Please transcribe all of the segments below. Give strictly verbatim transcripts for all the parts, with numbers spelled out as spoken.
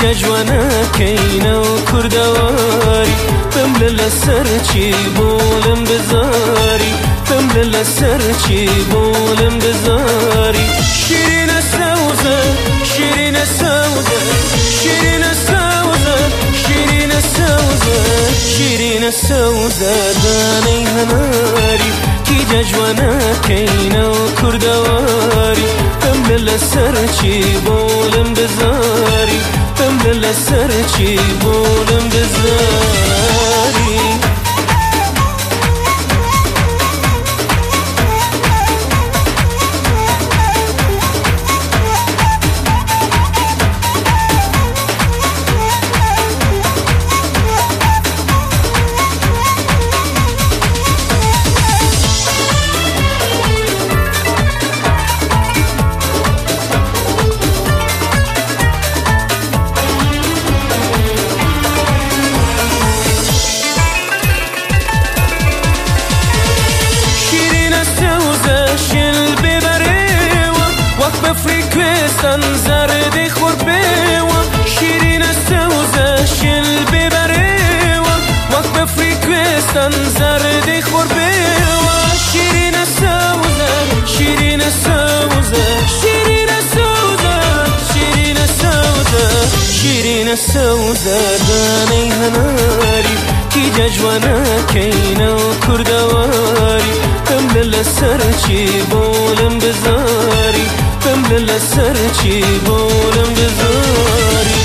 جوانەکەینە و کوردەواری بم لە لەسەر چی بۆڵم بزاری بم لە لەسەر چی بۆڵم بزاری شیرینە سەوزە شیرینە سەوزە شیرینە سەوزە شیرینە سەوزە شیرینە سەوزە دانەی هەناری کیجە جوانەکەینە و کوردەواری بم لە لەسەر چی بۆڵم بزاری بم لە لەسەر چی بۆڵم بزاری کوێستان زەردەی خۆر بێوە شیرینە سەوزە شل بێبەرێوە وەک بەفری کوێستان زەردەی خۆر بێوە شیرینە سەوزە شیرینە سەوزە شیرینە سەوزە شیرینە سەوزە شیرینە سەوزە دانەی هەناری کیجە جوانەکەینە و کوردەواری بم لە لەسەر چی بۆڵم بزاری بم لە لەسەر چی بۆڵم بزاری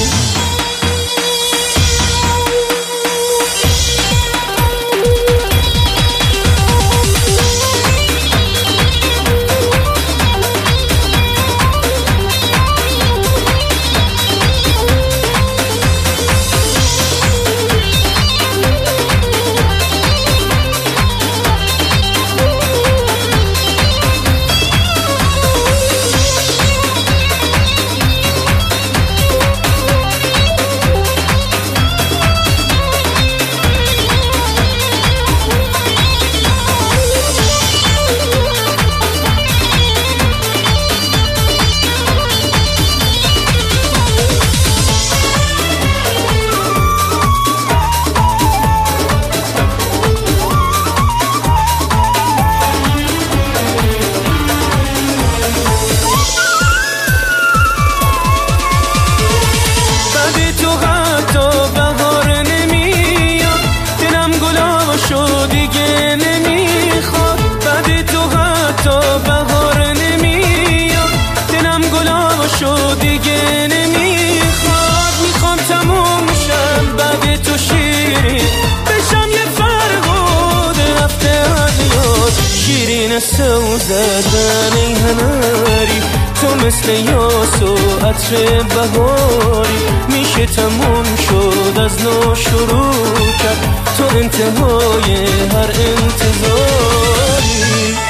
سەوزە دانەی هەناری تۆ مثل یاس و عطر بهاری میشه تموم شد از نو شروع کرد تو انتهای هر انتظاری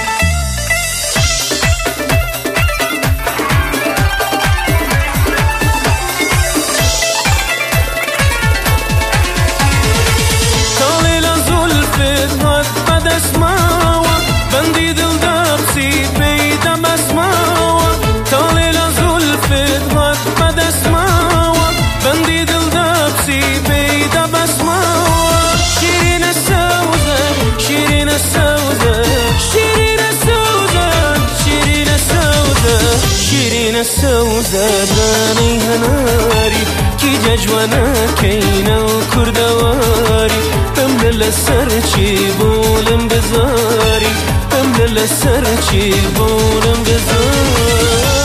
سەوزە دانەی هەناری کیجە جوانەکەینە و کوردەواری بم لە لەسەر چی بۆڵم بزاری بم لە لەسەر چی بۆڵم بزاری